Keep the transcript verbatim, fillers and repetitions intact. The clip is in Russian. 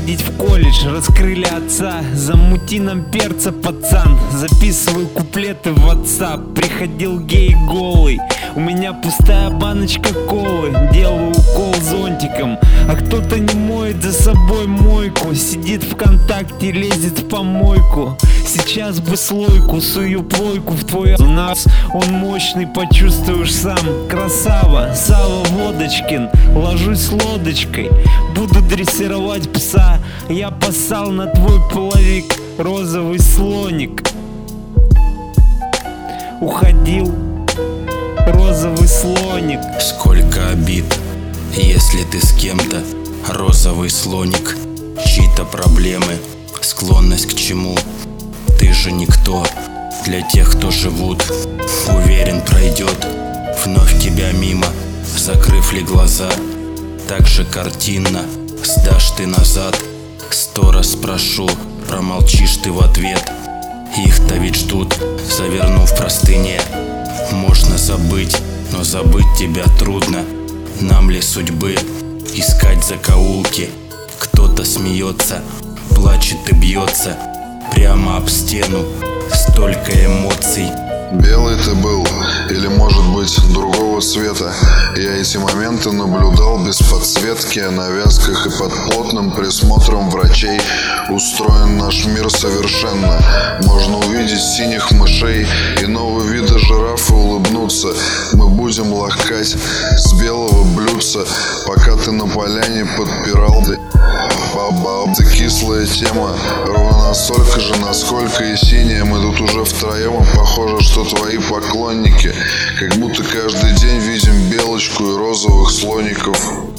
ходить в колледж, раскрыли отца. Замути нам перца, пацан. Записываю куплеты в WhatsApp. Приходил гей голый, у меня пустая баночка колы. Делаю укол зонтиком, а кто-то не моет за собой мойку. Сидит ВКонтакте, лезет в помойку. Сейчас бы слойку, сую плойку в твой у нас. Он мощный, почувствуешь сам. Красава, Сава Водочкин. Ложусь лодочкой, буду дрессировать пса. Я поссал на твой половик, розовый слоник. Уходил розовый слоник. Сколько обид, если ты с кем-то, розовый слоник. Чьи-то проблемы, склонность к чему? Ты же никто для тех, кто живут. Уверен, пройдет вновь тебя мимо. Закрыв ли глаза, так же картинно сдашь ты назад. Сто раз спрошу, промолчишь ты в ответ. Их-то ведь ждут, завернув в простыне. Можно забыть, но забыть тебя трудно. Нам ли судьбы искать закоулки? Кто-то смеется, плачет и бьется прямо об стену. Столько эмоций. Белый ты был, или может быть другого цвета. Я эти моменты наблюдал без подсветки, на вязках и под плотным присмотром врачей. Устроен наш мир совершенно. Можно увидеть синих мышей и нового вида жирафы улыбнуться. Мы будем ласкать с белого блюдца, пока ты на поляне подпирал. Это кислая тема, ровно настолько же, насколько и синяя. Мы тут уже втроем, и похоже, что твои поклонники. Как будто каждый день видим белочку и розовых слоников.